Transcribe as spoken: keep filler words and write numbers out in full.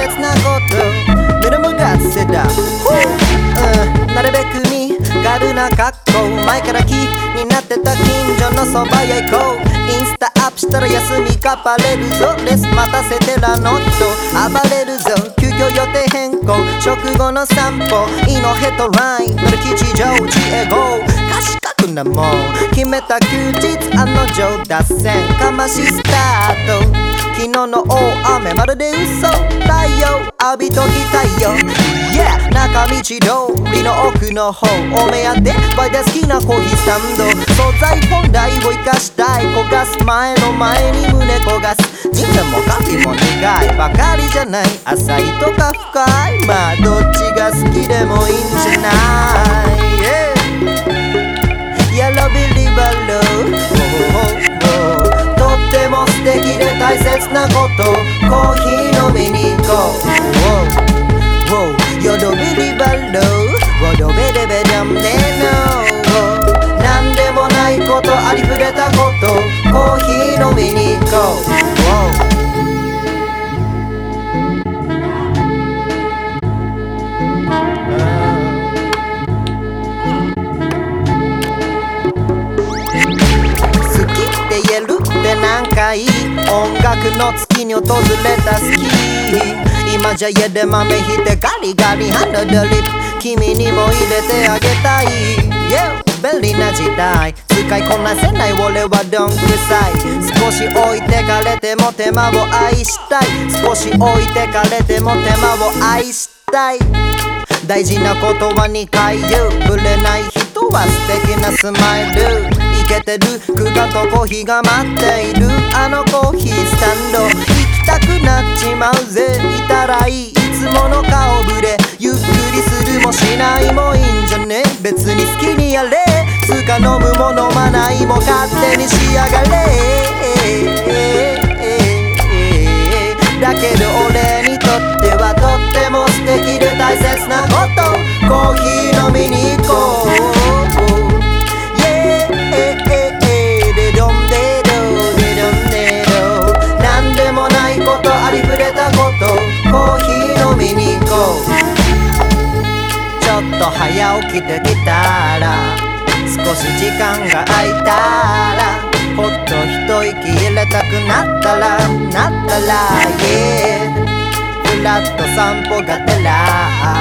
切なことぬるむがせだ、うん、なるべく身軽な格好前から気になってた近所のそば屋行こうインスタアップしたら休みがバレるぞレス待たせてらの人暴れるぞ急遽予定変更食後の散歩イのヘッドライン乗る吉祥寺へ GO 賢くなもん決めた休日案の定脱線かましスタート昨日の大雨まるで嘘太陽浴びときたいよ Yeah 中道通りの奥の方お目当てバイで好きなコーヒースタンド素材本来を生かしたい焦がす前の前に胸焦がす人生もカフェも苦いばかりじゃない浅いとか深いまあどっちが好きでもいいんじゃない、yeah Yellow Billy Baloo とっても素敵で大切なことコーヒー飲みに行こう Yellow Billy Baloo ウォドベデベダムネノなんでもないことありふれたことコーヒー飲みに行こうなんかいい音楽の月に訪れたスキー今じゃ家で豆ひいてガリガリハンドドリップ君にも入れてあげたい Yeah 便利な時代使いこなせない俺はどんくさい少し置いてかれても手間を愛したい少し置いてかれても手間を愛したい大事なことはにかい言うぶれない人は素敵なスマイルイケてるクガとコーヒーが待っているあのコーヒースタンド行きたくなっちまうぜいたらいいいつもの顔ぶれゆっくりするもしないもいいんじゃね別に好きにやれつか飲むも飲まないも勝手にしやがれだけど俺にとってはとっても素敵で大切なことコーヒー飲みに行こうありふれたことコーヒー飲みに行こうちょっと早起きできたら少し時間が空いたらほっと一息入れたくなったらなったら Yeah ふらっと散歩がてら